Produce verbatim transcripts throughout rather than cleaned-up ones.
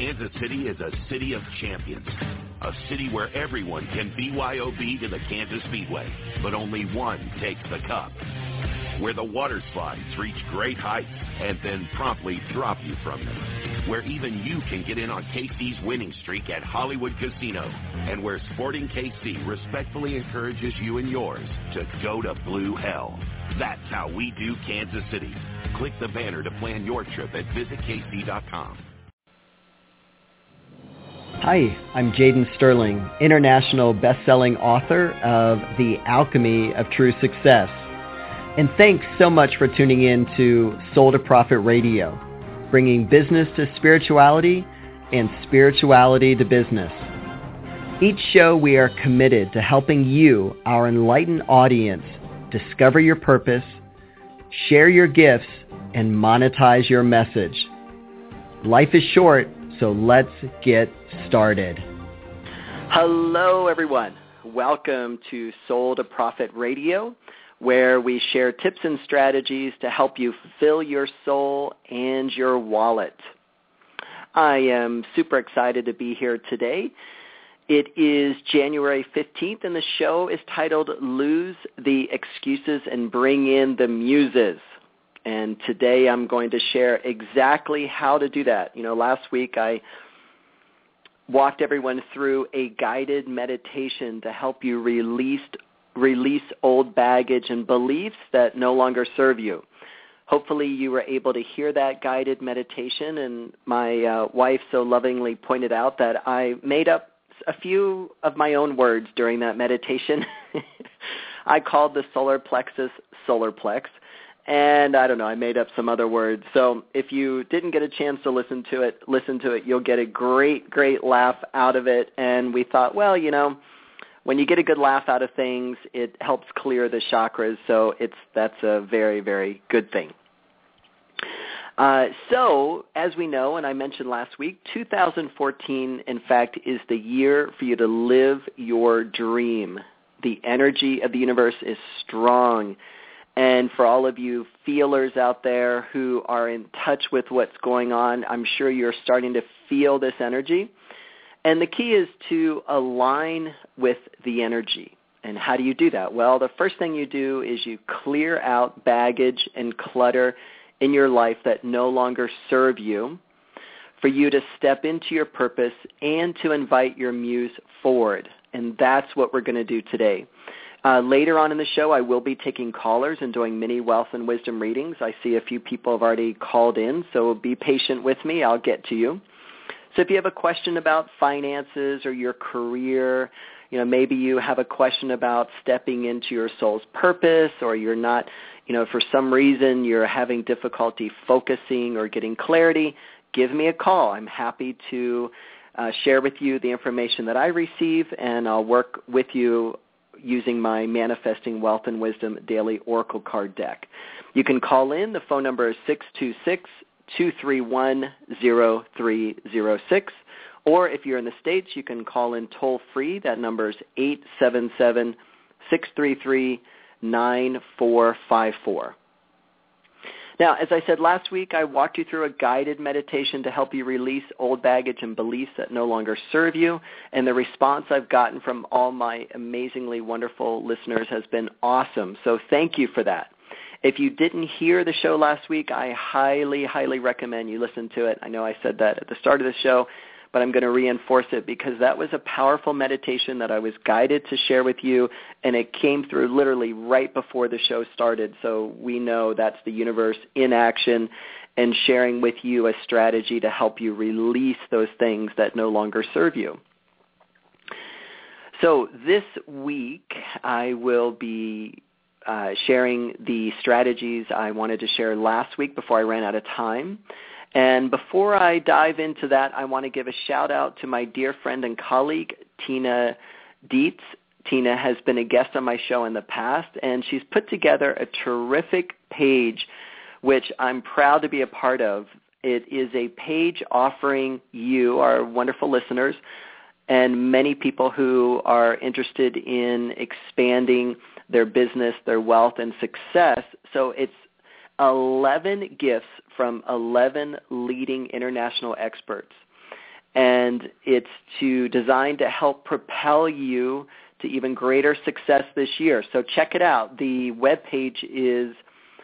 Kansas City is a city of champions, a city where everyone can B Y O B to the Kansas Speedway, but only one takes the cup, where the water slides reach great heights and then promptly drop you from them, where even you can get in on K C's winning streak at Hollywood Casino, and where Sporting K C respectfully encourages you and yours to go to blue hell. That's how we do Kansas City. Click the banner to plan your trip at visit K C dot com. Hi, I'm Jaden Sterling, international best-selling author of The Alchemy of True Success. And thanks so much for tuning in to Soul to Profit Radio, bringing business to spirituality and spirituality to business. Each show we are committed to helping you, our enlightened audience, discover your purpose, share your gifts, and monetize your message. Life is short, so let's get started. Hello, everyone. Welcome to Soul to Profit Radio, where we share tips and strategies to help you fill your soul and your wallet. I am super excited to be here today. It is January fifteenth, and the show is titled Lose the Excuses and Bring in the Muses. And today I'm going to share exactly how to do that. You know, last week I walked everyone through a guided meditation to help you release, release old baggage and beliefs that no longer serve you. Hopefully you were able to hear that guided meditation, and my uh, wife so lovingly pointed out that I made up a few of my own words during that meditation. I called the solar plexus solar plex. And I don't know, I made up some other words. So if you didn't get a chance to listen to it, listen to it. You'll get a great, great laugh out of it. And we thought, well, you know, when you get a good laugh out of things, it helps clear the chakras. So it's that's a very, very good thing. Uh, so as we know, and I mentioned last week, two thousand fourteen, in fact, is the year for you to live your dream. The energy of the universe is strong. And for all of you feelers out there who are in touch with what's going on, I'm sure you're starting to feel this energy. And the key is to align with the energy. And how do you do that? Well, the first thing you do is you clear out baggage and clutter in your life that no longer serve you, for you to step into your purpose and to invite your muse forward. And that's what we're going to do today. Uh, later on in the show, I will be taking callers and doing mini wealth and wisdom readings. I see a few people have already called in, so be patient with me. I'll get to you. So if you have a question about finances or your career, you know, maybe you have a question about stepping into your soul's purpose, or you're not, you know, for some reason you're having difficulty focusing or getting clarity, give me a call. I'm happy to uh, share with you the information that I receive, and I'll work with you using my Manifesting Wealth and Wisdom Daily Oracle Card deck. You can call in. The phone number is six two six, two three one, zero three zero six. Or if you're in the States, you can call in toll-free. That number is eight seven seven, six three three, nine four five four. Now, as I said last week, I walked you through a guided meditation to help you release old baggage and beliefs that no longer serve you, and the response I've gotten from all my amazingly wonderful listeners has been awesome, so thank you for that. If you didn't hear the show last week, I highly, highly recommend you listen to it. I know I said that at the start of the show, but I'm going to reinforce it because that was a powerful meditation that I was guided to share with you, and it came through literally right before the show started. So we know that's the universe in action and sharing with you a strategy to help you release those things that no longer serve you. So this week I will be uh, sharing the strategies I wanted to share last week before I ran out of time. And before I dive into that, I want to give a shout-out to my dear friend and colleague, Tina Dietz. Tina has been a guest on my show in the past, and she's put together a terrific page, which I'm proud to be a part of. It is a page offering you, our wonderful listeners, and many people who are interested in expanding their business, their wealth, and success. So it's eleven gifts from eleven leading international experts. and it's to designed to help propel you to even greater success this year. So check it out. The webpage is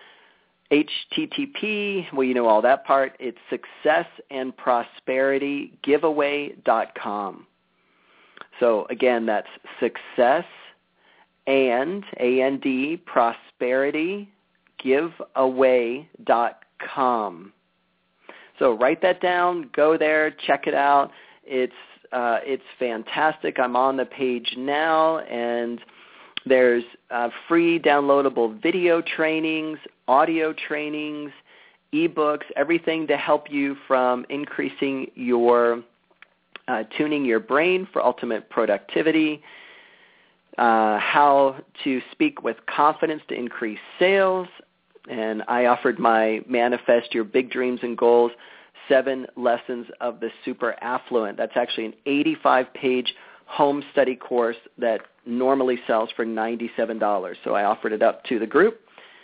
H T T P, well, you know all that part. It's success and prosperity giveaway dot com. So again, that's success and, A N D, prosperity giveaway dot com. So write that down, go there, check it out. It's uh, it's fantastic. I'm on the page now, and there's uh, free downloadable video trainings, audio trainings, ebooks, everything to help you from increasing your, uh, tuning your brain for ultimate productivity, uh, how to speak with confidence to increase sales, and I offered my Manifest Your Big Dreams and Goals, Seven Lessons of the Super Affluent. That's actually an eighty-five page home study course that normally sells for ninety-seven dollars. So I offered it up to the group.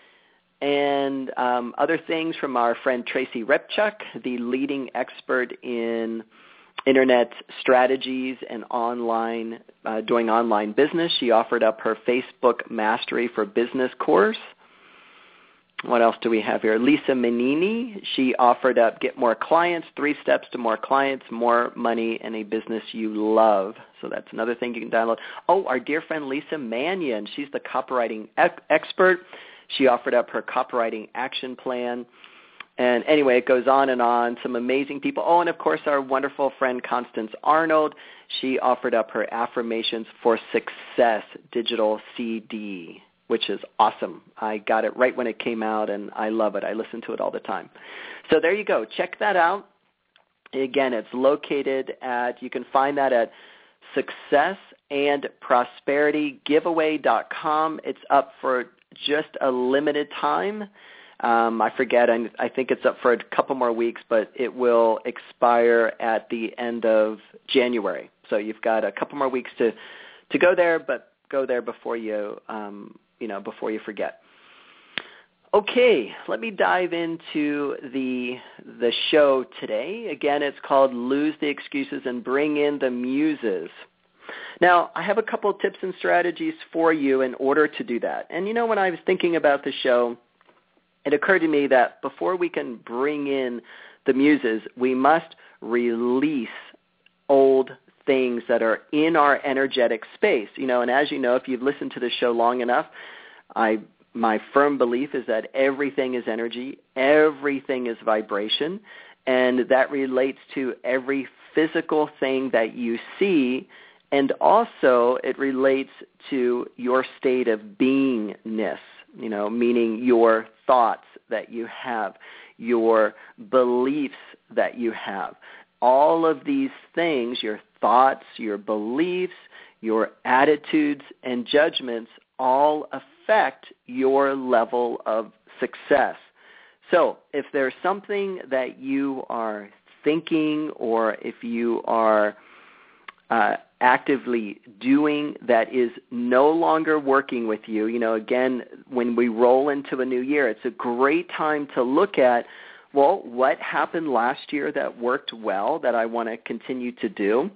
And um, other things from our friend Tracy Repchuk, the leading expert in internet strategies and online, uh, doing online business. She offered up her Facebook Mastery for Business course. What else do we have here? Lisa Menini, she offered up Get More Clients, Three Steps to More Clients, More Money, and a Business You Love. So that's another thing you can download. Oh, our dear friend Lisa Mannion, she's the copywriting ec- expert. She offered up her copywriting action plan. And anyway, it goes on and on. Some amazing people. Oh, and of course, our wonderful friend Constance Arnold. She offered up her Affirmations for Success digital C D, which is awesome. I got it right when it came out, and I love it. I listen to it all the time. So there you go. Check that out. Again, it's located at, you can find that at success and prosperity giveaway dot com. It's up for just a limited time. Um, I forget. I, I think it's up for a couple more weeks, but it will expire at the end of January. So you've got a couple more weeks to, to go there, but go there before you um, you know, before you forget. Okay, let me dive into the the show today. Again, it's called Lose the Excuses and Bring in the Muses. Now, I have a couple of tips and strategies for you in order to do that. And you know, when I was thinking about the show, it occurred to me that before we can bring in the muses, we must release old things that are in our energetic space. You know, and as you know, if you've listened to the show long enough, I my firm belief is that everything is energy, everything is vibration, and that relates to every physical thing that you see, and also it relates to your state of beingness, you know, meaning your thoughts that you have, your beliefs that you have. All of these things, your thoughts, your beliefs, your attitudes, and judgments all affect your level of success. So if there's something that you are thinking, or if you are uh, actively doing that is no longer working with you, you know, again, when we roll into a new year, it's a great time to look at, well, what happened last year that worked well that I want to continue to do?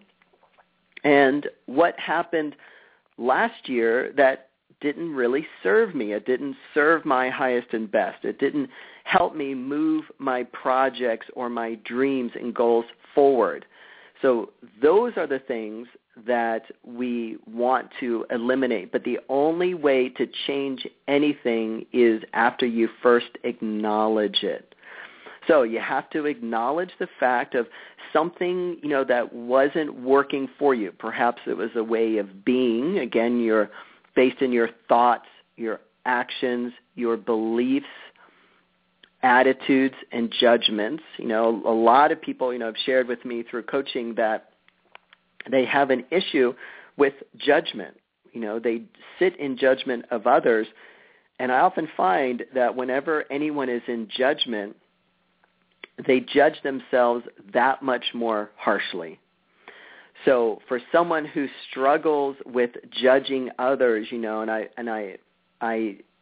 And what happened last year that didn't really serve me? It didn't serve my highest and best. It didn't help me move my projects or my dreams and goals forward. So those are the things that we want to eliminate. But the only way to change anything is after you first acknowledge it. So you have to acknowledge the fact of something, you know, that wasn't working for you. Perhaps it was a way of being. Again, you're based in your thoughts, your actions, your beliefs, attitudes, and judgments. You know, a lot of people, you know, have shared with me through coaching that they have an issue with judgment. You know, they sit in judgment of others. And I often find that whenever anyone is in judgment, they judge themselves that much more harshly. So for someone who struggles with judging others, you know, and I and I I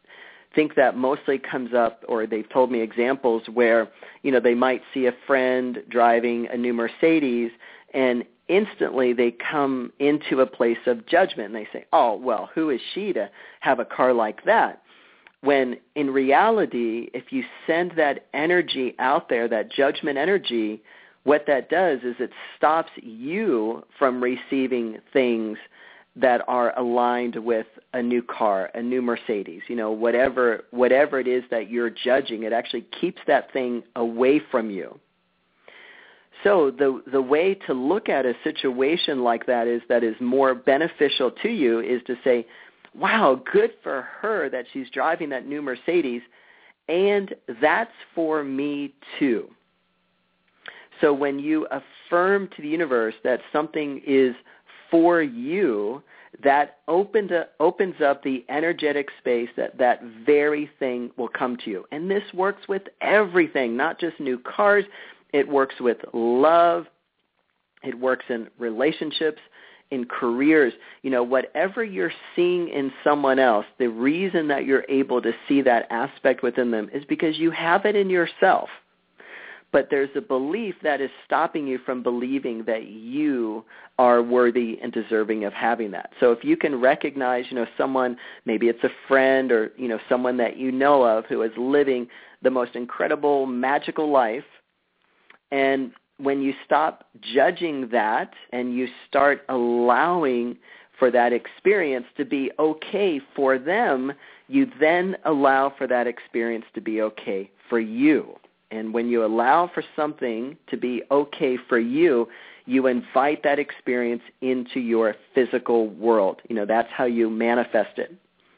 think that mostly comes up, or they've told me examples where, you know, they might see a friend driving a new Mercedes and instantly they come into a place of judgment and they say, oh, well, who is she to have a car like that? When in reality, if you send that energy out there, that judgment energy, what that does is it stops you from receiving things that are aligned with a new car, a new Mercedes, you know, whatever whatever it is that you're judging, it actually keeps that thing away from you. So the the way to look at a situation like that is that is more beneficial to you is to say, wow, good for her that she's driving that new Mercedes, and that's for me too. So when you affirm to the universe that something is for you, that opened up, opens up the energetic space that that very thing will come to you. And this works with everything, not just new cars. It works with love. It works in relationships, in careers. You know, whatever you're seeing in someone else, the reason that you're able to see that aspect within them is because you have it in yourself. But there's a belief that is stopping you from believing that you are worthy and deserving of having that. So if you can recognize, you know, someone, maybe it's a friend or, you know, someone that you know of who is living the most incredible, magical life, and when you stop judging that and you start allowing for that experience to be okay for them, you then allow for that experience to be okay for you. And when you allow for something to be okay for you, you invite that experience into your physical world. You know, that's how you manifest it.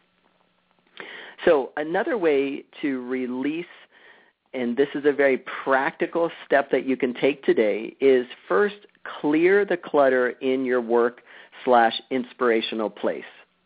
So another way to release, and this is a very practical step that you can take today, is first clear the clutter in your work slash inspirational place.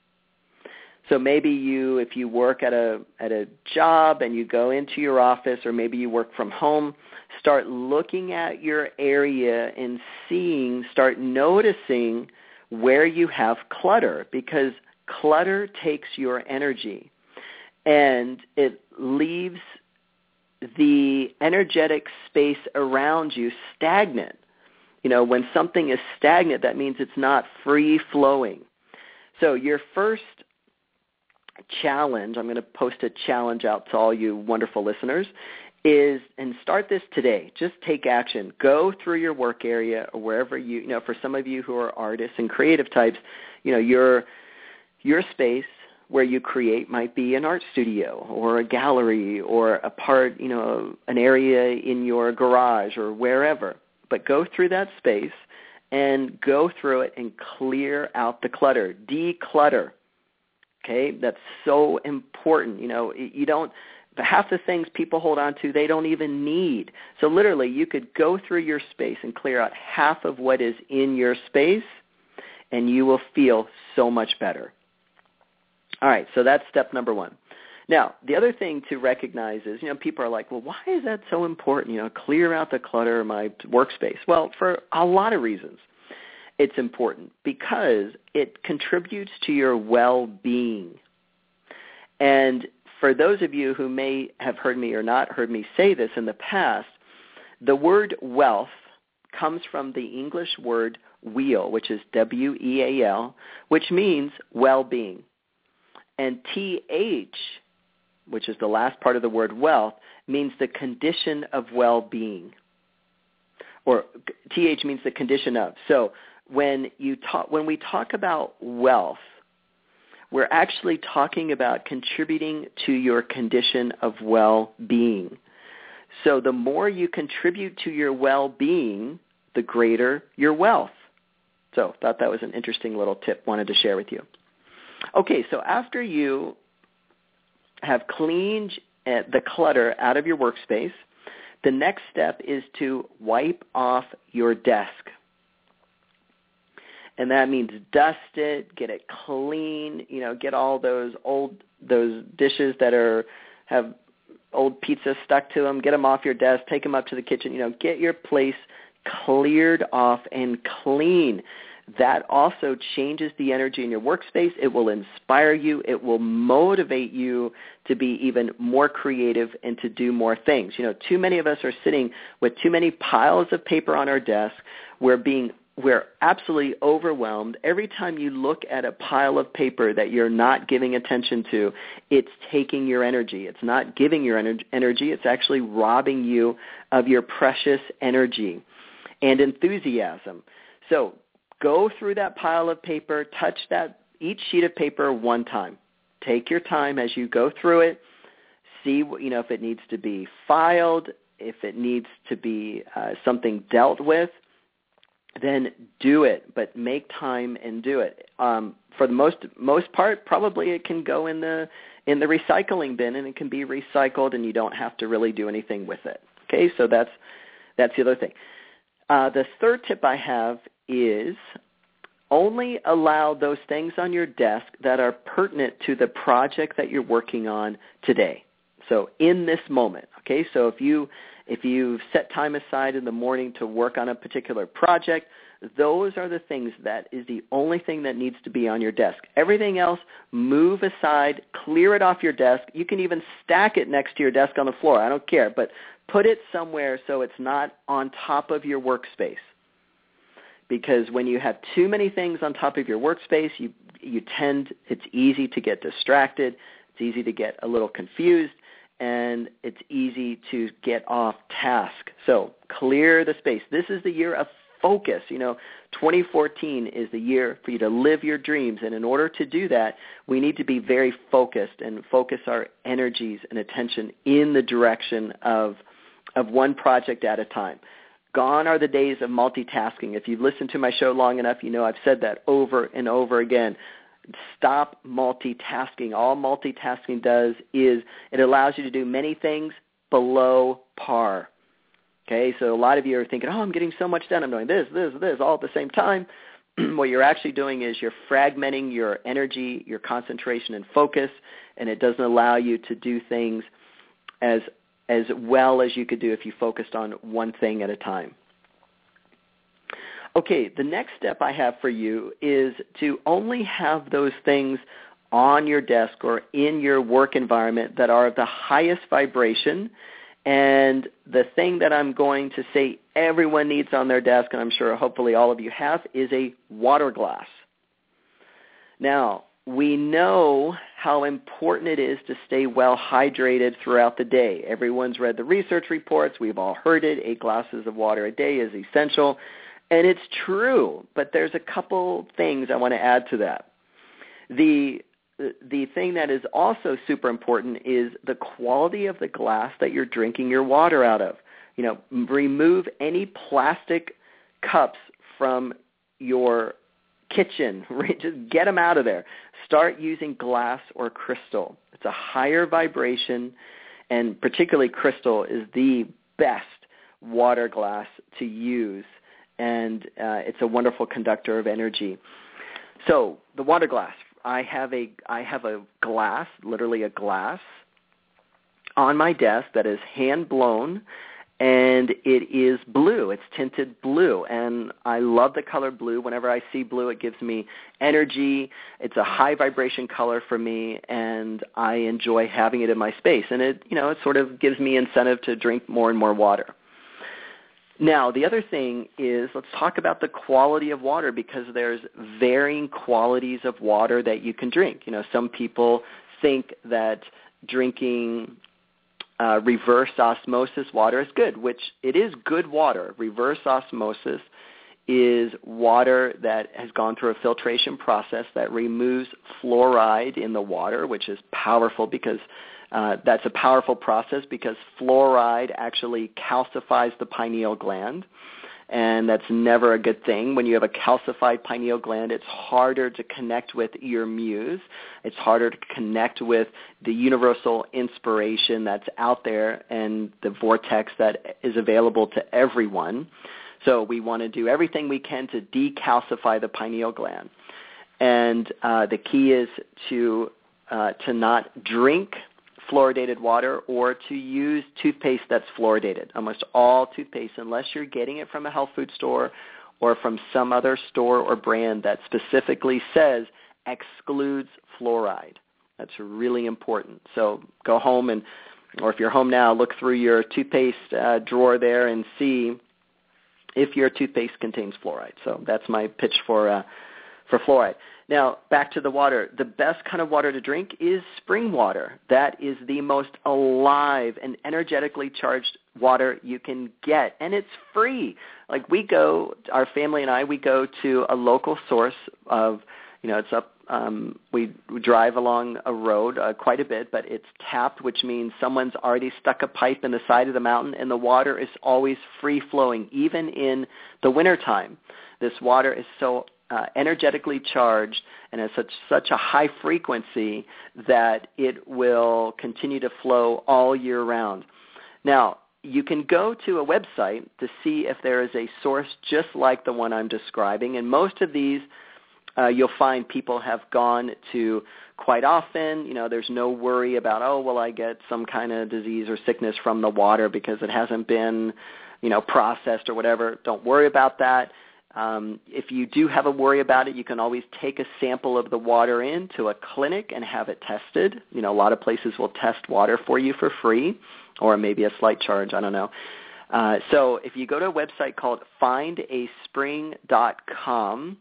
So maybe you, if you work at a at a job and you go into your office, or maybe you work from home, start looking at your area and seeing, start noticing where you have clutter, because clutter takes your energy and it leaves the energetic space around you stagnant. You know, when something is stagnant, that means it's not free flowing. So your first challenge, I'm going to post a challenge out to all you wonderful listeners, is, and start this today, just take action. Go through your work area or wherever you, you know, for some of you who are artists and creative types, you know, your your space where you create might be an art studio or a gallery or a part, you know, an area in your garage or wherever. But go through that space and go through it and clear out the clutter, declutter. Okay, that's so important. You know, you don't, half the things people hold on to, they don't even need. So literally, you could go through your space and clear out half of what is in your space, and you will feel so much better. All right, so that's step number one. Now, the other thing to recognize is, you know, people are like, well, why is that so important? You know, clear out the clutter in my workspace. Well, for a lot of reasons. It's important because it contributes to your well-being. And for those of you who may have heard me or not heard me say this in the past, the word wealth comes from the English word wheel, which is W E A L, which means well-being. And T H, which is the last part of the word wealth, means the condition of well-being. Or T H means the condition of. So when you talk, when we talk about wealth, we're actually talking about contributing to your condition of well-being. So the more you contribute to your well-being, the greater your wealth. So I thought that was an interesting little tip wanted to share with you. Okay, so after you have cleaned the clutter out of your workspace, the next step is to wipe off your desk. And that means dust it, get it clean, you know, get all those old, those dishes that are, have old pizza stuck to them, get them off your desk, take them up to the kitchen, you know, get your place cleared off and clean. that also changes the energy in your workspace. It will inspire you. It will motivate you to be even more creative and to do more things. You know, too many of us are sitting with too many piles of paper on our desk. We're being We're absolutely overwhelmed. Every time you look at a pile of paper that you're not giving attention to, it's taking your energy. It's not giving your ener- energy. It's actually robbing you of your precious energy and enthusiasm. So go through that pile of paper, touch that each sheet of paper one time. Take your time as you go through it. See, you know, if it needs to be filed, if it needs to be uh, something dealt with, then do it, but make time and do it. Um, for the most most part, probably it can go in the in the recycling bin, and it can be recycled, and you don't have to really do anything with it. Okay, so that's that's the other thing. Uh, the third tip I have is only allow those things on your desk that are pertinent to the project that you're working on today. So in this moment, okay, so if you If you've set time aside in the morning to work on a particular project, those are the things that is the only thing that needs to be on your desk. Everything else, move aside, clear it off your desk. You can even stack it next to your desk on the floor. I don't care, but put it somewhere so it's not on top of your workspace. Because when you have too many things on top of your workspace, you you tend, it's easy to get distracted. It's easy to get a little confused. And it's easy to get off task. So clear the space. This is the year of focus. You know, twenty fourteen is the year for you to live your dreams. And in order to do that, we need to be very focused and focus our energies and attention in the direction of of one project at a time. Gone are the days of multitasking. If you've listened to my show long enough, you know I've said that over and over again. Stop multitasking. All multitasking does is it allows you to do many things below par. Okay, so a lot of you are thinking, oh, I'm getting so much done. I'm doing this, this, this, all at the same time. What you're actually doing is you're fragmenting your energy, your concentration and focus, and it doesn't allow you to do things as as well as you could do if you focused on one thing at a time. Okay, the next step I have for you is to only have those things on your desk or in your work environment that are of the highest vibration. And the thing that I'm going to say everyone needs on their desk, and I'm sure hopefully all of you have, is a water glass. Now, we know how important it is to stay well hydrated throughout the day. Everyone's read the research reports. We've all heard it. Eight glasses of water a day is essential. And it's true, but there's a couple things I want to add to that. The the thing that is also super important is the quality of the glass that you're drinking your water out of. You know, remove any plastic cups from your kitchen. Just get them out of there. Start using glass or crystal. It's a higher vibration, and particularly crystal is the best water glass to use. And uh, it's a wonderful conductor of energy. So the water glass, I have a I have a glass, literally a glass, on my desk that is hand blown, and it is blue. It's tinted blue, and I love the color blue. Whenever I see blue, it gives me energy. It's a high vibration color for me, and I enjoy having it in my space. And it you know it sort of gives me incentive to drink more and more water. Now, the other thing is, let's talk about the quality of water, because there's varying qualities of water that you can drink. You know, some people think that drinking uh, reverse osmosis water is good, which it is good water. Reverse osmosis is water that has gone through a filtration process that removes fluoride in the water, which is powerful because Uh, that's a powerful process because fluoride actually calcifies the pineal gland, and that's never a good thing. When you have a calcified pineal gland, it's harder to connect with your muse. It's harder to connect with the universal inspiration that's out there and the vortex that is available to everyone. So we want to do everything we can to decalcify the pineal gland. And uh, the key is to uh, to not drink fluoridated water or to use toothpaste that's fluoridated. Almost all toothpaste, unless you're getting it from a health food store or from some other store or brand that specifically says excludes fluoride. That's really important. So go home and, or if you're home now, look through your toothpaste uh, drawer there and see if your toothpaste contains fluoride. So that's my pitch for uh, for fluoride. Now, back to the water. The best kind of water to drink is spring water. That is the most alive and energetically charged water you can get, and it's free. Like we go, our family and I, we go to a local source of, you know, it's up, um, we, we drive along a road uh, quite a bit, but it's tapped, which means someone's already stuck a pipe in the side of the mountain, and the water is always free-flowing, even in the wintertime. This water is so Uh, energetically charged and has such such a high frequency that it will continue to flow all year round. Now, you can go to a website to see if there is a source just like the one I'm describing, and most of these uh, you'll find people have gone to quite often. You know, there's no worry about, oh, will I get some kind of disease or sickness from the water because it hasn't been, you know, processed or whatever. Don't worry about that. Um, if you do have a worry about it, you can always take a sample of the water into a clinic and have it tested. You know, a lot of places will test water for you for free, or maybe a slight charge, I don't know. Uh, so if you go to a website called find a spring dot com,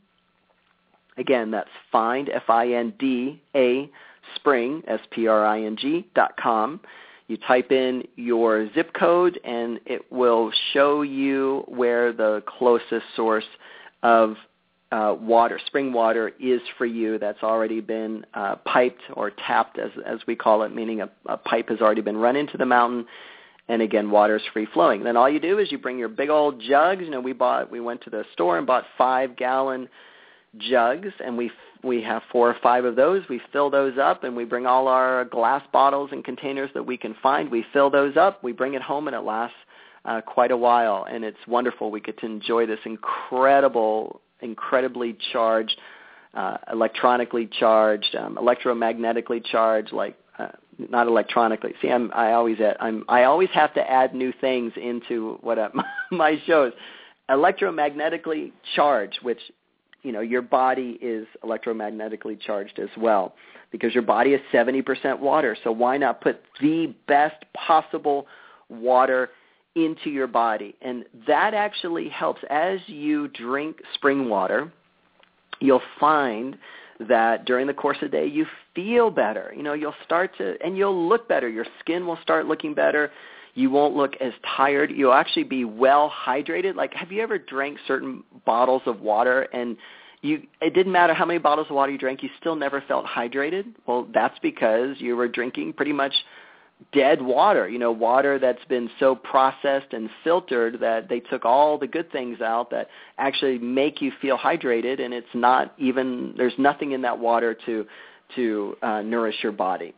again, that's find, F I N D A, spring, S P R I N G, dot com. You type in your zip code, and it will show you where the closest source of uh, water, spring water, is for you that's already been uh, piped or tapped, as as we call it, meaning a, a pipe has already been run into the mountain, and again, water is free-flowing. Then all you do is you bring your big old jugs. You know, we bought, we went to the store and bought five-gallon jugs, and we we have four or five of those. We fill those up, and we bring all our glass bottles and containers that we can find. We fill those up. We bring it home, and it lasts uh, quite a while, and it's wonderful. We get to enjoy this incredible, incredibly charged, uh, electronically charged, um, electromagnetically charged, like uh, not electronically. See, I'm, I always add, I'm, I always have to add new things into what uh, my shows. Electromagnetically charged, which, you know, your body is electromagnetically charged as well, because your body is seventy percent water. So why not put the best possible water into your body? And that actually helps. As you drink spring water, you'll find that during the course of the day you feel better. You know, you'll start to, and you'll look better. Your skin will start looking better. You won't look as tired. You'll actually be well hydrated. Like, have you ever drank certain bottles of water and you, it didn't matter how many bottles of water you drank, you still never felt hydrated? Well, that's because you were drinking pretty much dead water, you know, water that's been so processed and filtered that they took all the good things out that actually make you feel hydrated, and it's not even, there's nothing in that water to, to uh, nourish your body.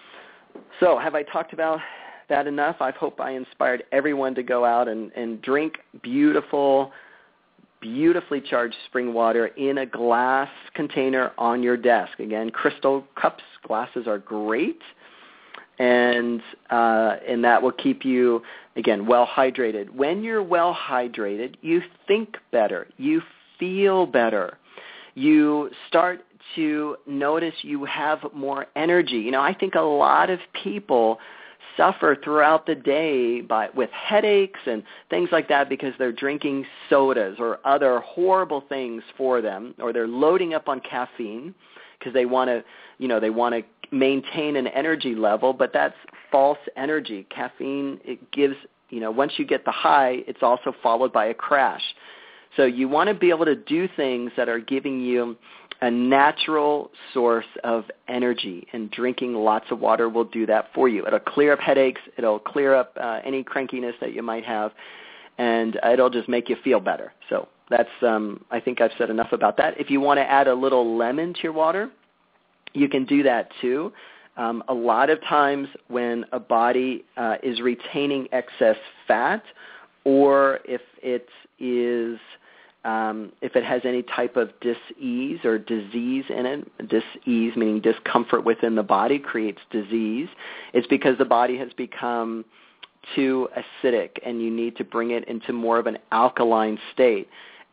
So have I talked about that enough? I hope I inspired everyone to go out and, and drink beautiful, beautifully charged spring water in a glass container on your desk. Again, crystal cups, glasses are great, and uh, and that will keep you, again, well hydrated. When you're well hydrated, you think better, you feel better, you start to notice you have more energy. You know, I think a lot of people suffer throughout the day by with headaches and things like that because they're drinking sodas or other horrible things for them, or they're loading up on caffeine because they want to, you know, they want to maintain an energy level, but that's false energy. Caffeine, it gives, you know, once you get the high, it's also followed by a crash. So you want to be able to do things that are giving you a natural source of energy, and drinking lots of water will do that for you. It'll clear up headaches. It'll clear up uh, any crankiness that you might have, and it'll just make you feel better. So that's, um, I think I've said enough about that. If you want to add a little lemon to your water, you can do that too. Um, a lot of times when a body uh, is retaining excess fat, or if it is Um, if it has any type of dis-ease or disease in it, dis-ease meaning discomfort within the body creates disease, it's because the body has become too acidic and you need to bring it into more of an alkaline state.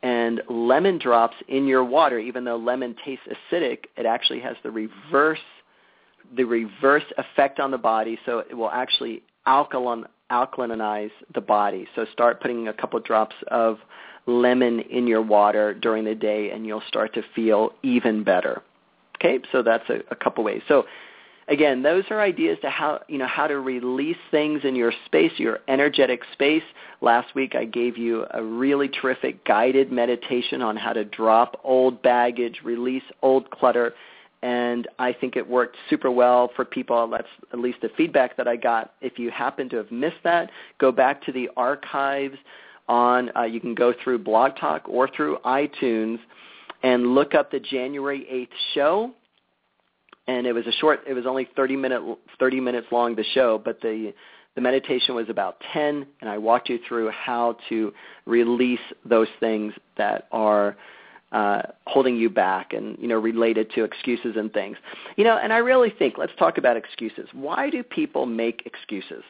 and lemon drops in your water, even though lemon tastes acidic, it actually has the reverse the reverse effect on the body, so it will actually alkaline, alkalinize the body. So start putting a couple drops of lemon in your water during the day, and you'll start to feel even better. Okay, so that's a, a couple ways. So again, those are ideas to how you know how to release things in your space, your energetic space. Last week I gave you a really terrific guided meditation on how to drop old baggage, release old clutter, and I think it worked super well for people. That's at least the feedback that I got. If you happen to have missed that, go back to the archives on, uh, you can go through Blog Talk or through iTunes and look up the January eighth show. And it was a short, it was only thirty minutes long, the show, but the, the meditation was about ten, and I walked you through how to release those things that are Uh, holding you back and, you know, related to excuses and things. You know, and I really think, let's talk about excuses. Why do people make excuses?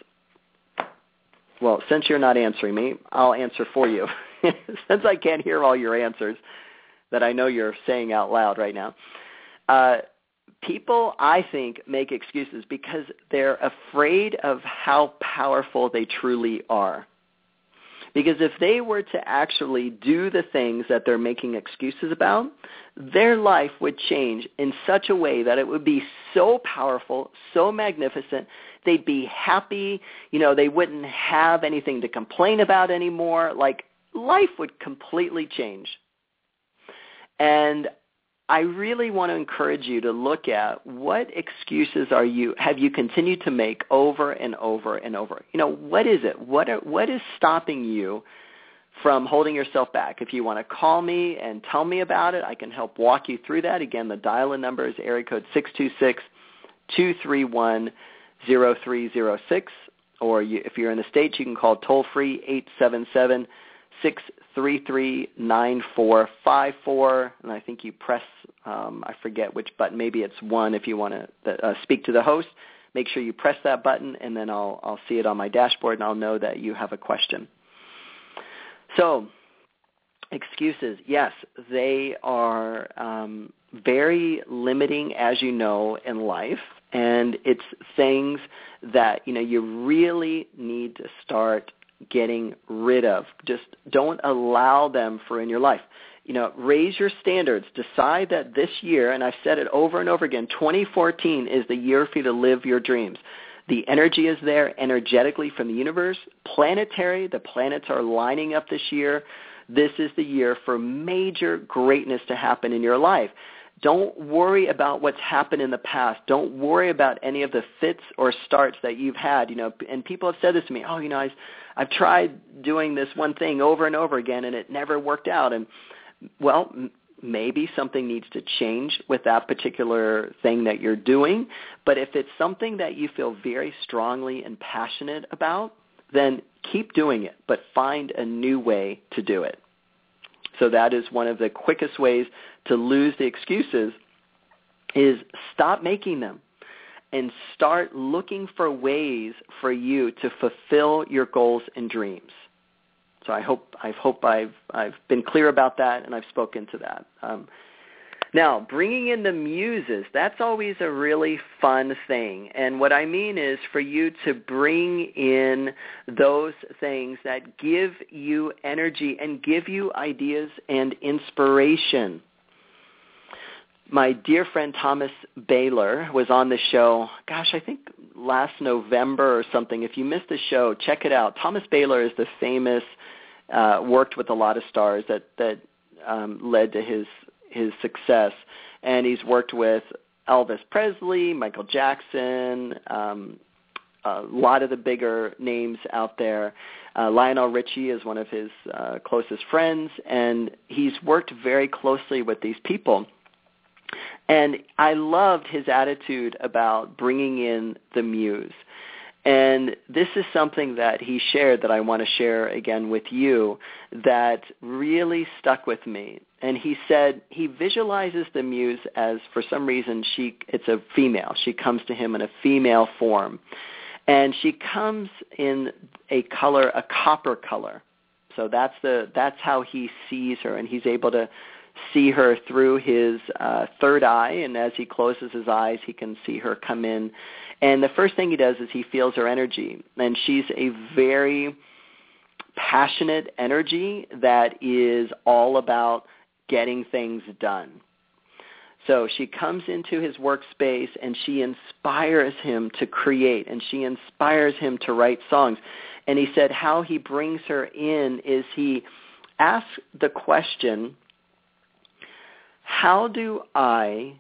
Well, since you're not answering me, I'll answer for you. Since I can't hear all your answers that I know you're saying out loud right now, uh, people, I think, make excuses because they're afraid of how powerful they truly are. Because if they were to actually do the things that they're making excuses about, their life would change in such a way that it would be so powerful, so magnificent, they'd be happy, you know, they wouldn't have anything to complain about anymore. Like, life would completely change. And I really want to encourage you to look at what excuses are you have you continued to make over and over and over. You know, what is it? What are, what is stopping you from holding yourself back? If you want to call me and tell me about it, I can help walk you through that. Again, the dial-in number is area code six two six, two three one, zero three zero six, or you, if you're in the States, you can call toll-free eight seven seven, six three three, nine four five four, and I think you press, um, I forget which button, maybe it's one if you want to uh, speak to the host. Make sure you press that button, and then I'll, I'll see it on my dashboard, and I'll know that you have a question. So, excuses, yes, they are um, very limiting, as you know, in life, and it's things that, you know, you really need to start getting rid of. Just don't allow them for in your life. You know, raise your standards. Decide that this year, and I've said it over and over again, twenty fourteen is the year for you to live your dreams. The energy is there energetically from the universe. Planetary, the planets are lining up this year. This is the year for major greatness to happen in your life. Don't worry about what's happened in the past. Don't worry about any of the fits or starts that you've had. You know, and people have said this to me, oh, you know, I've, I've tried doing this one thing over and over again, and it never worked out. And, well, m- maybe something needs to change with that particular thing that you're doing. But if it's something that you feel very strongly and passionate about, then keep doing it, but find a new way to do it. So that is one of the quickest ways to lose the excuses is stop making them and start looking for ways for you to fulfill your goals and dreams. So I hope I hope I've I've been clear about that, and I've spoken to that. Um, now, bringing in the muses, that's always a really fun thing. And what I mean is for you to bring in those things that give you energy and give you ideas and inspiration. My dear friend Thomas Baylor was on the show, gosh, I think last November or something. If you missed the show, check it out. Thomas Baylor is the famous, uh, worked with a lot of stars that, that um, led to his his success, and he's worked with Elvis Presley, Michael Jackson, um, a lot of the bigger names out there. Uh, Lionel Richie is one of his uh, closest friends, and he's worked very closely with these people. And I loved his attitude about bringing in the muse. And this is something that he shared that I want to share again with you that really stuck with me. And he said he visualizes the muse as, for some reason, she it's a female. She comes to him in a female form. And she comes in a color, a copper color. So that's the that's how he sees her, and he's able to see her through his uh, third eye, and as he closes his eyes, he can see her come in. And the first thing he does is he feels her energy, and she's a very passionate energy that is all about getting things done. So she comes into his workspace, and she inspires him to create, and she inspires him to write songs. And he said how he brings her in is he asks the question, how do I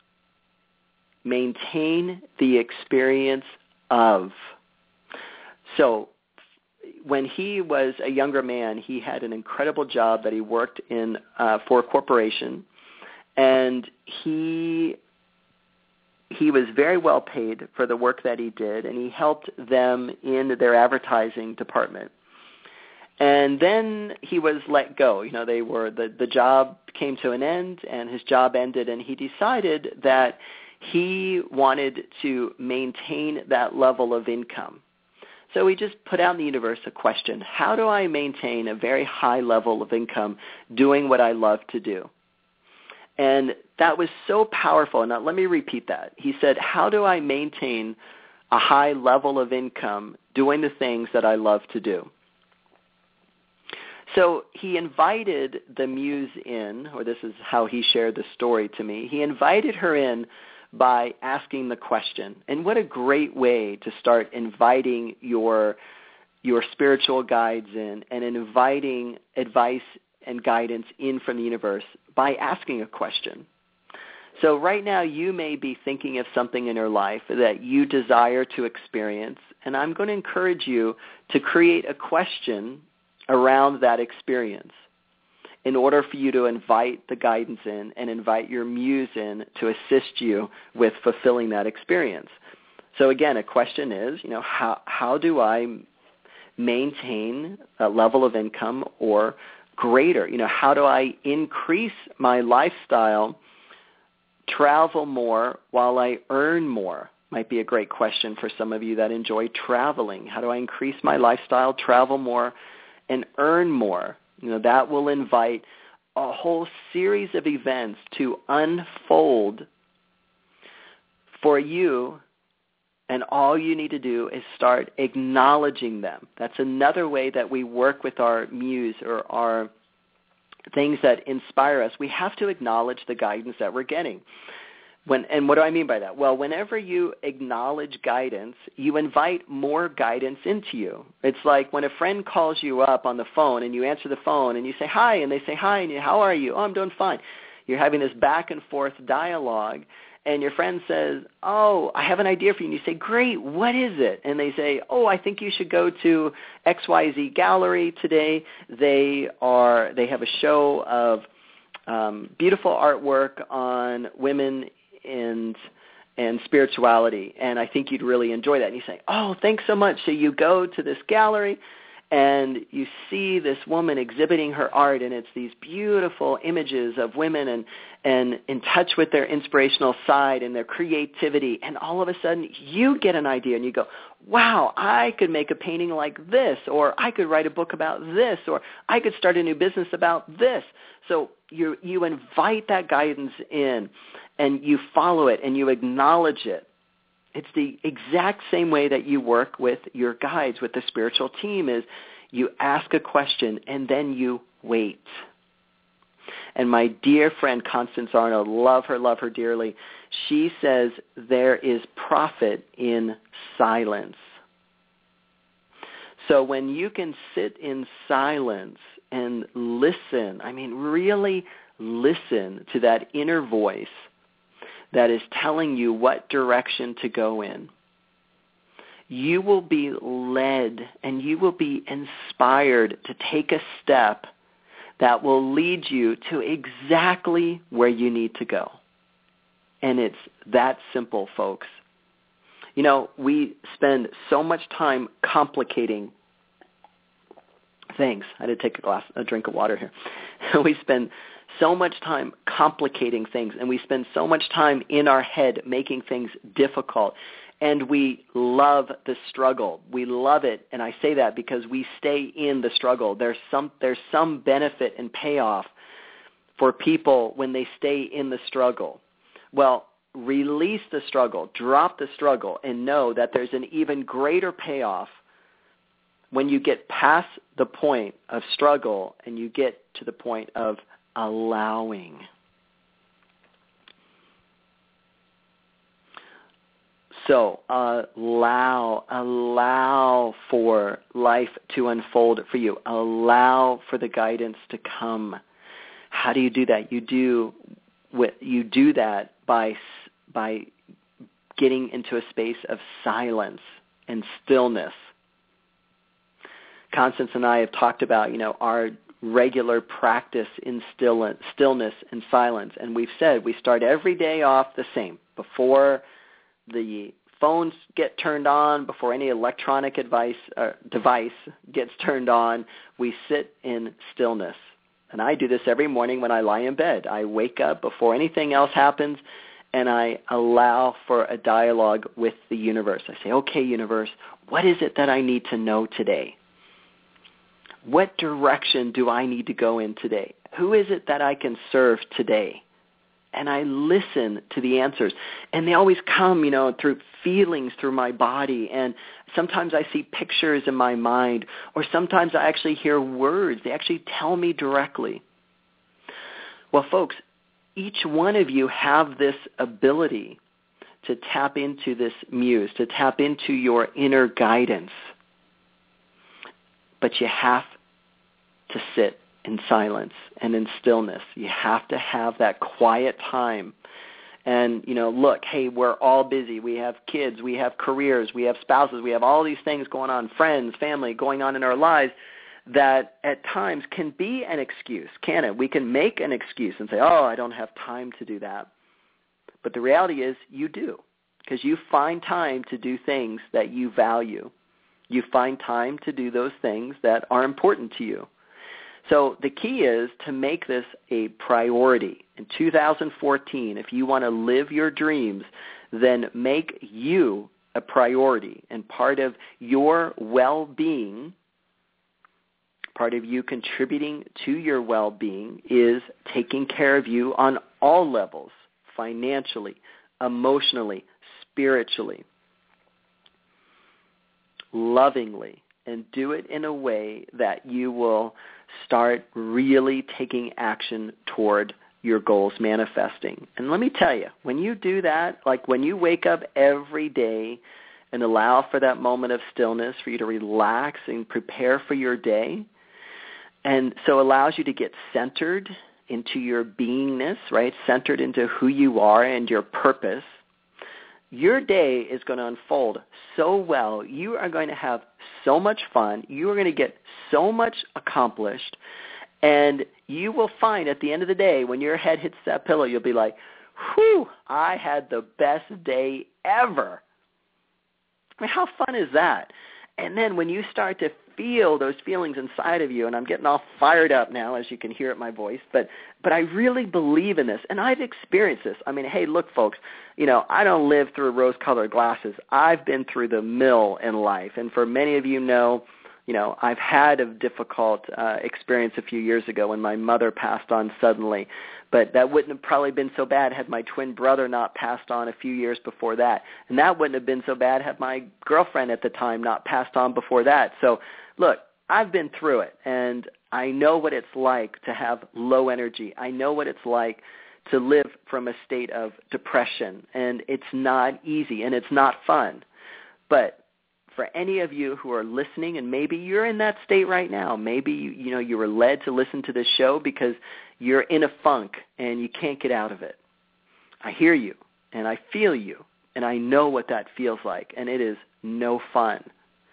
maintain the experience of? So when he was a younger man, he had an incredible job that he worked in uh, for a corporation, and he he was very well paid for the work that he did, and he helped them in their advertising department. And then he was let go. You know, they were the, the job came to an end, and his job ended, and he decided that he wanted to maintain that level of income. So he just put out in the universe a question, how do I maintain a very high level of income doing what I love to do? And that was so powerful. Now, let me repeat that. He said, how do I maintain a high level of income doing the things that I love to do? So he invited the muse in, or this is how he shared the story to me. He invited her in by asking the question. And what a great way to start inviting your your spiritual guides in and inviting advice and guidance in from the universe by asking a question. So right now you may be thinking of something in your life that you desire to experience, and I'm going to encourage you to create a question around that experience in order for you to invite the guidance in and invite your muse in to assist you with fulfilling that experience. So again, a question is, you know, how how do I maintain a level of income or greater? You know, how do I increase my lifestyle, travel more while I earn more? Might be a great question for some of you that enjoy traveling. How do I increase my lifestyle, travel more, and earn more? You know, that will invite a whole series of events to unfold for you, and all you need to do is start acknowledging them. That's another way that we work with our muse or our things that inspire us. We have to acknowledge the guidance that we're getting. When, and what do I mean by that? Well, whenever you acknowledge guidance, you invite more guidance into you. It's like when a friend calls you up on the phone and you answer the phone and you say hi, and they say hi, and you, how are you? Oh, I'm doing fine. You're having this back and forth dialogue, and your friend says, oh, I have an idea for you. And you say, great, what is it? And they say, oh, I think you should go to X Y Z Gallery today. They are they have a show of um, beautiful artwork on women and and spirituality, and I think you'd really enjoy that. And you say, oh, thanks so much. So you go to this gallery, and you see this woman exhibiting her art, and it's these beautiful images of women and, and in touch with their inspirational side and their creativity, and all of a sudden you get an idea, and you go, wow, I could make a painting like this, or I could write a book about this, or I could start a new business about this. So you you invite that guidance in, and you follow it, and you acknowledge it. It's the exact same way that you work with your guides, with the spiritual team, is you ask a question, and then you wait. And my dear friend Constance Arnold, love her, love her dearly, she says there is profit in silence. So when you can sit in silence and listen, I mean really listen to that inner voice that is telling you what direction to go in, you will be led and you will be inspired to take a step that will lead you to exactly where you need to go. And it's that simple, folks. You know, we spend so much time complicating things. I did take a glass, a drink of water here. We spend so much time complicating things, and we spend so much time in our head making things difficult. And we love the struggle. We love it, and I say that because we stay in the struggle. There's some there's some benefit and payoff for people when they stay in the struggle. Well, release the struggle, drop the struggle, and know that there's an even greater payoff when you get past the point of struggle and you get to the point of allowing. So allow, allow for life to unfold for you. Allow for the guidance to come. How do you do that? You do you do that by by getting into a space of silence and stillness. Constance and I have talked about, you know, our regular practice in still, stillness and silence, and we've said we start every day off the same. Before the phones get turned on, before any electronic advice, uh, device gets turned on, we sit in stillness. And I do this every morning when I lie in bed. I wake up before anything else happens, and I allow for a dialogue with the universe. I say, okay, universe, what is it that I need to know today? What direction do I need to go in today? Who is it that I can serve today? And I listen to the answers. And they always come, you know, through feelings through my body. And sometimes I see pictures in my mind, or sometimes I actually hear words. They actually tell me directly. Well, folks, each one of you have this ability to tap into this muse, to tap into your inner guidance. But you have to sit in silence and in stillness. You have to have that quiet time. And, you know, look, hey, we're all busy. We have kids. We have careers. We have spouses. We have all these things going on, friends, family going on in our lives that at times can be an excuse, can it? We can make an excuse and say, oh, I don't have time to do that. But the reality is you do, because you find time to do things that you value. You find time to do those things that are important to you. So the key is to make this a priority. In two thousand fourteen, if you want to live your dreams, then make you a priority. And part of your well-being, part of you contributing to your well-being is taking care of you on all levels, financially, emotionally, spiritually, lovingly, and do it in a way that you will start really taking action toward your goals manifesting. And let me tell you, when you do that, like when you wake up every day and allow for that moment of stillness for you to relax and prepare for your day, and so it allows you to get centered into your beingness, right? Centered into who you are and your purpose. Your day is going to unfold so well. You are going to have so much fun. You are going to get so much accomplished. And you will find at the end of the day, when your head hits that pillow, you'll be like, whew, I had the best day ever. I mean, how fun is that? And then when you start to feel those feelings inside of you, and I'm getting all fired up now, as you can hear at my voice, but but I really believe in this, and I've experienced this. I mean, hey, look, folks, you know, I don't live through rose-colored glasses. I've been through the mill in life, and for many of you know, you know, I've had a difficult uh, experience a few years ago when my mother passed on suddenly, but that wouldn't have probably been so bad had my twin brother not passed on a few years before that, and that wouldn't have been so bad had my girlfriend at the time not passed on before that. So, look, I've been through it, and I know what it's like to have low energy. I know what it's like to live from a state of depression, and it's not easy, and it's not fun. But for any of you who are listening, and maybe you're in that state right now, maybe you, you know you were led to listen to this show because you're in a funk and you can't get out of it. I hear you, and I feel you, and I know what that feels like, and it is no fun.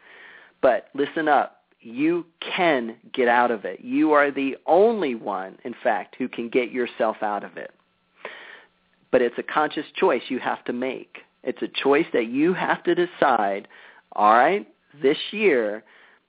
But listen up. You can get out of it. You are the only one, in fact, who can get yourself out of it. But it's a conscious choice you have to make. It's a choice that you have to decide, all right, this year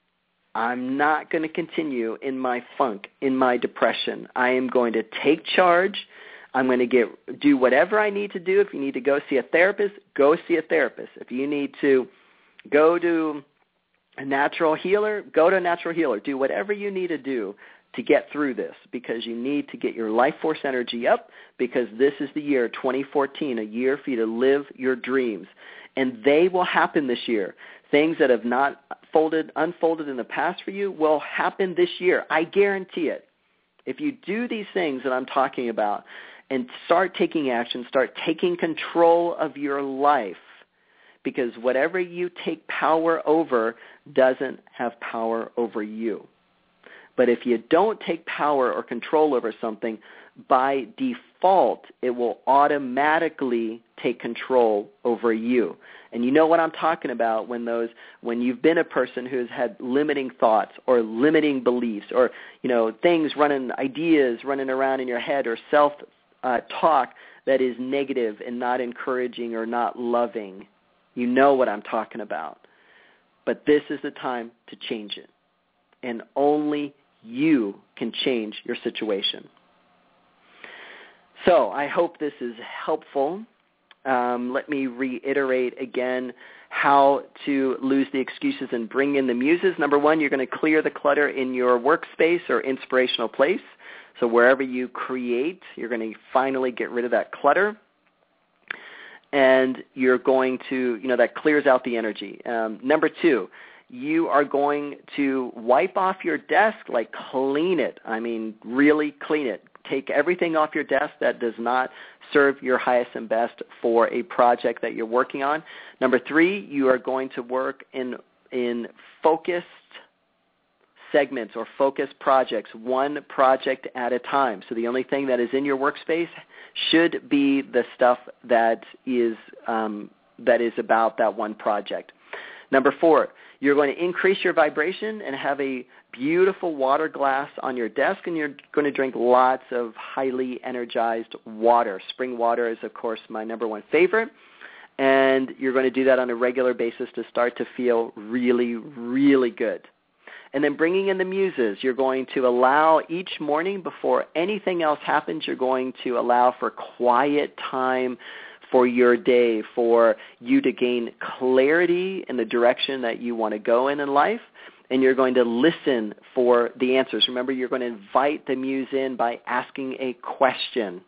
I'm not going to continue in my funk, in my depression. I am going to take charge. I'm going to get do whatever I need to do. If you need to go see a therapist, go see a therapist. If you need to go to a natural healer, go to a natural healer. Do whatever you need to do to get through this, because you need to get your life force energy up, because this is the year twenty fourteen, a year for you to live your dreams. And they will happen this year. Things that have not folded, unfolded in the past for you will happen this year. I guarantee it. If you do these things that I'm talking about and start taking action, start taking control of your life, because whatever you take power over doesn't have power over you. But if you don't take power or control over something, by default, it will automatically take control over you. And you know what I'm talking about when those, when you've been a person who's had limiting thoughts or limiting beliefs, or, you know, things running, ideas running around in your head, or self-talk uh, that is negative and not encouraging or not loving. You know what I'm talking about. But this is the time to change it. And only you can change your situation. So I hope this is helpful. Um, let me reiterate again how to lose the excuses and bring in the muses. Number one, you're going to clear the clutter in your workspace or inspirational place. So wherever you create, you're going to finally get rid of that clutter. And you're going to, you know, that clears out the energy. Um, number two, you are going to wipe off your desk, like clean it. I mean, really clean it. Take everything off your desk that does not serve your highest and best for a project that you're working on. Number three, you are going to work in in focused segments or focused projects, one project at a time. So the only thing that is in your workspace should be the stuff that is um, that is about that one project. Number four, you're going to increase your vibration and have a beautiful water glass on your desk, and you're going to drink lots of highly energized water. Spring water is, of course, my number one favorite, and you're going to do that on a regular basis to start to feel really, really good. And then bringing in the muses, you're going to allow each morning before anything else happens, you're going to allow for quiet time for your day, for you to gain clarity in the direction that you want to go in in life, and you're going to listen for the answers. Remember, you're going to invite the muse in by asking a question,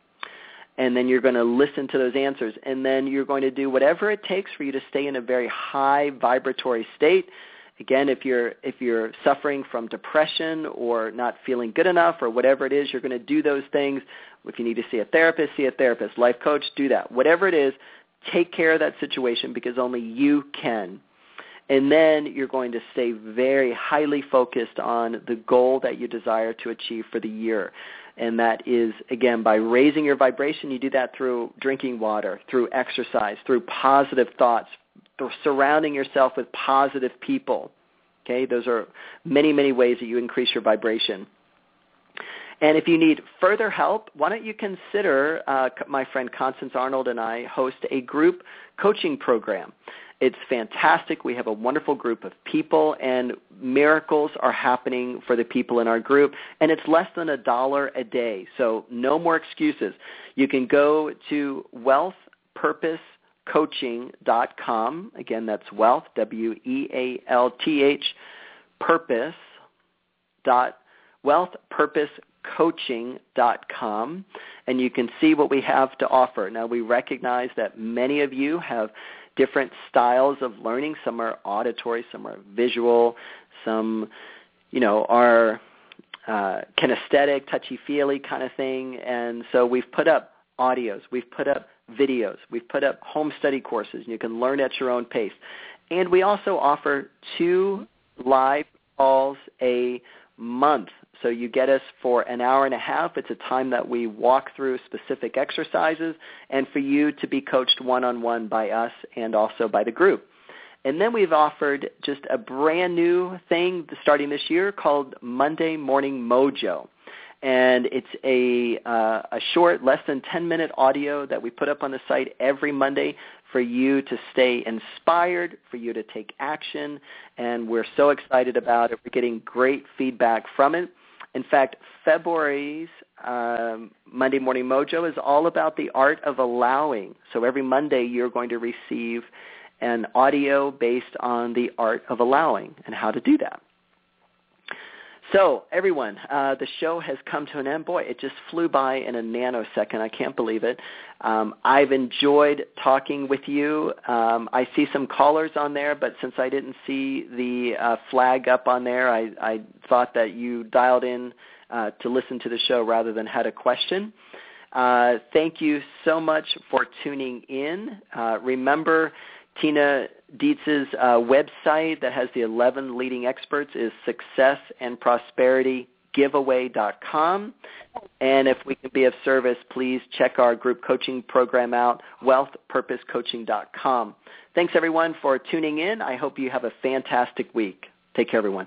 and then you're going to listen to those answers, and then you're going to do whatever it takes for you to stay in a very high vibratory state. Again, if you're if you're suffering from depression or not feeling good enough or whatever it is, you're going to do those things. If you need to see a therapist, see a therapist. Life coach, do that. Whatever it is, take care of that situation, because only you can. And then you're going to stay very highly focused on the goal that you desire to achieve for the year. And that is, again, by raising your vibration. You do that through drinking water, through exercise, through positive thoughts, through surrounding yourself with positive people. Okay, those are many, many ways that you increase your vibration. And if you need further help, why don't you consider, uh, my friend Constance Arnold and I host a group coaching program. It's fantastic. We have a wonderful group of people, and miracles are happening for the people in our group, and it's less than a dollar a day, so no more excuses. You can go to wealth purpose coaching dot com. Again, that's wealth, W E A L T H, purpose, dot, wealth purpose coaching dot com, and you can see what we have to offer. Now, we recognize that many of you have different styles of learning. Some are auditory, some are visual, some, you know, are uh, kinesthetic, touchy-feely kind of thing. And so we've put up audios, we've put up videos, we've put up home study courses, and you can learn at your own pace. And we also offer two live calls a month. So you get us for an hour and a half. It's a time that we walk through specific exercises, and for you to be coached one-on-one by us and also by the group. And then we've offered just a brand new thing starting this year called Monday Morning Mojo. And it's a, uh, a short, less than ten-minute audio that we put up on the site every Monday for you to stay inspired, for you to take action, and we're so excited about it. We're getting great feedback from it. In fact, February's um, Monday Morning Mojo is all about the art of allowing. So every Monday you're going to receive an audio based on the art of allowing and how to do that. So, everyone, uh, the show has come to an end. Boy, it just flew by in a nanosecond. I can't believe it. Um, I've enjoyed talking with you. Um, I see some callers on there, but since I didn't see the uh, flag up on there, I, I thought that you dialed in uh, to listen to the show rather than had a question. Uh, thank you so much for tuning in. Uh, remember, Tina Dietz's uh, website that has the eleven leading experts is success and prosperity giveaway dot com. And if we can be of service, please check our group coaching program out, wealth purpose coaching dot com. Thanks, everyone, for tuning in. I hope you have a fantastic week. Take care, everyone.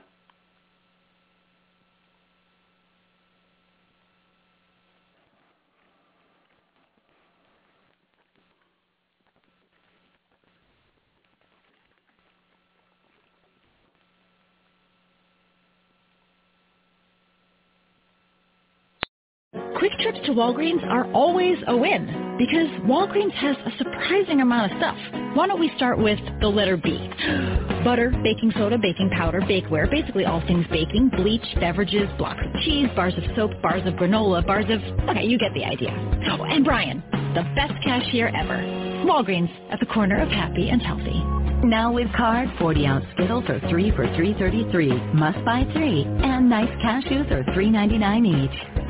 Quick trips to Walgreens are always a win because Walgreens has a surprising amount of stuff. Why don't we start with the letter B? Butter, baking soda, baking powder, bakeware, basically all things baking, bleach, beverages, blocks of cheese, bars of soap, bars of granola, bars of... Okay, you get the idea. Oh, and Brian, the best cashier ever. Walgreens, at the corner of happy and healthy. Now with card, forty-ounce Skittles are three for three thirty-three. Must buy three. And nice cashews are three ninety-nine each.